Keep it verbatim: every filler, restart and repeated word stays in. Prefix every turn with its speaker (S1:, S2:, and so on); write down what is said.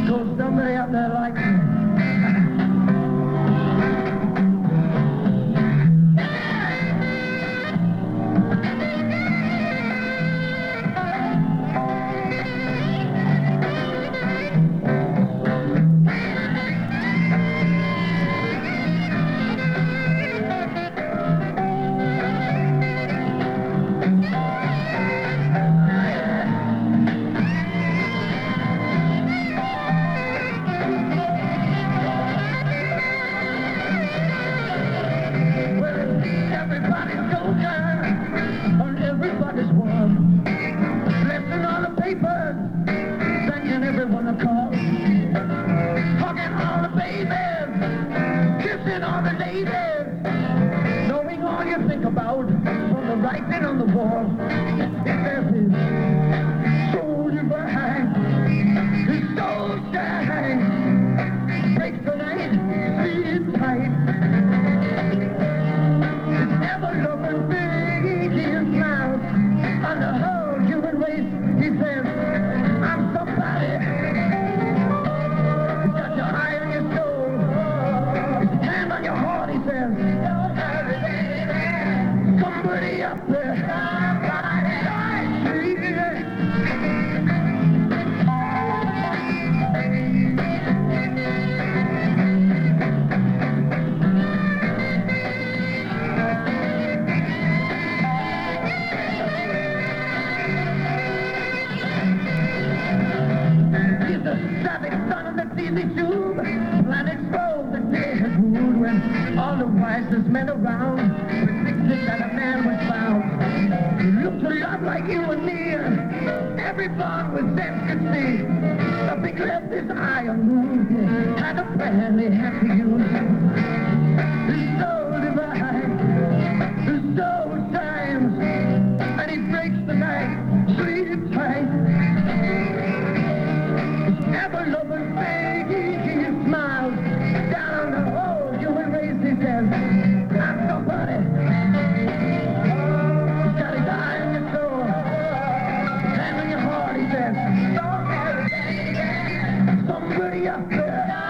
S1: So somebody out there like me. Everybody's soldier on everybody's wall, blessing all the papers, sending everyone a call, hugging all the babies, kissing all the ladies, knowing all you think about from the writing on the wall. If there's his soldier behind, his soul shine, breaks the night, sleep tight. Ever-loving big, he smiles on the whole human race. He says, I'm somebody. He's got your eye on your soul, his hand on your heart. He says, somebody up there. Easy tube, planet exposed the day has ruled when all the wisest men around predicted that a man was found. He looked a lot like you and me, everyone with sense could see. Something left his eye unmoved, had a fairly happy youth. His soul divine, his soul shines, and he breaks the night, sleep tight. Ever-loving baby, he smiles down on the whole human race. He says, I'm somebody. He's got his eye on your soul, his hand on your heart. He says, somebody up there.